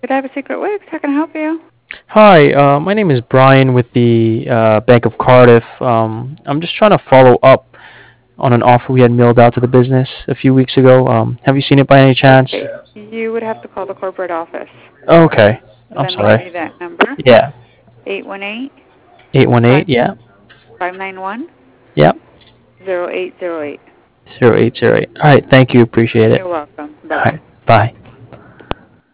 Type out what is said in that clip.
Could I have a secret Wix? How can I help you? Hi, my name is Brian with the Bank of Cardiff. I'm just trying to follow up on an offer we had mailed out to the business a few weeks ago. Have you seen it by any chance? Okay. You would have to call the corporate office. Okay, I'm Let me give sorry. you that number. Yeah, 818 818. Yeah, 591 yeah, 0808. 0808. All right, thank you. Appreciate it. You're welcome. All Bye-bye. right, bye.